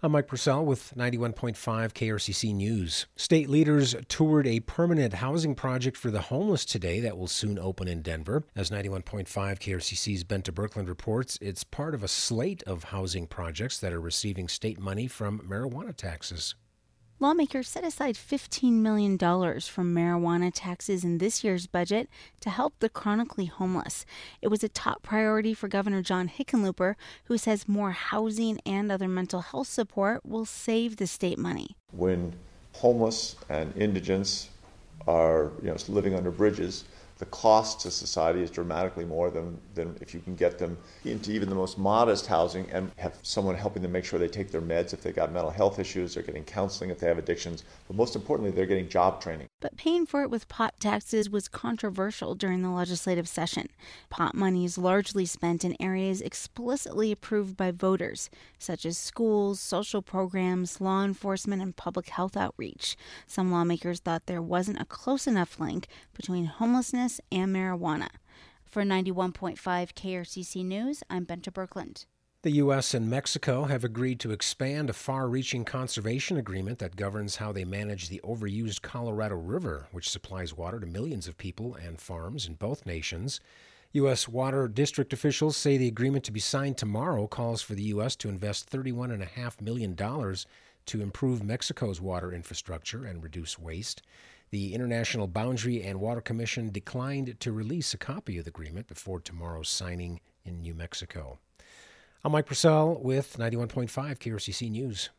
I'm Mike Purcell with 91.5 KRCC News. State leaders toured a permanent housing project for the homeless today that will soon open in Denver. As 91.5 KRCC's Benta Birkeland reports, it's part of a slate of housing projects that are receiving state money from marijuana taxes. Lawmakers set aside $15 million from marijuana taxes in this year's budget to help the chronically homeless. It was a top priority for Governor John Hickenlooper, who says more housing and other mental health support will save the state money. When homeless and indigents are living under bridges, the cost to society is dramatically more than if you can get them into even the most modest housing and have someone helping them make sure they take their meds if they've got mental health issues, they're getting counseling if they have addictions, but most importantly, they're getting job training. But paying for it with pot taxes was controversial during the legislative session. Pot money is largely spent in areas explicitly approved by voters, such as schools, social programs, law enforcement, and public health outreach. Some lawmakers thought there wasn't a close enough link between homelessness and marijuana. For 91.5 KRCC News, I'm Benta Birkeland. The U.S. and Mexico have agreed to expand a far-reaching conservation agreement that governs how they manage the overused Colorado River, which supplies water to millions of people and farms in both nations. U.S. Water District officials say the agreement to be signed tomorrow calls for the U.S. to invest $31.5 million to improve Mexico's water infrastructure and reduce waste. The International Boundary and Water Commission declined to release a copy of the agreement before tomorrow's signing in New Mexico. I'm Mike Purcell with 91.5 KRCC News.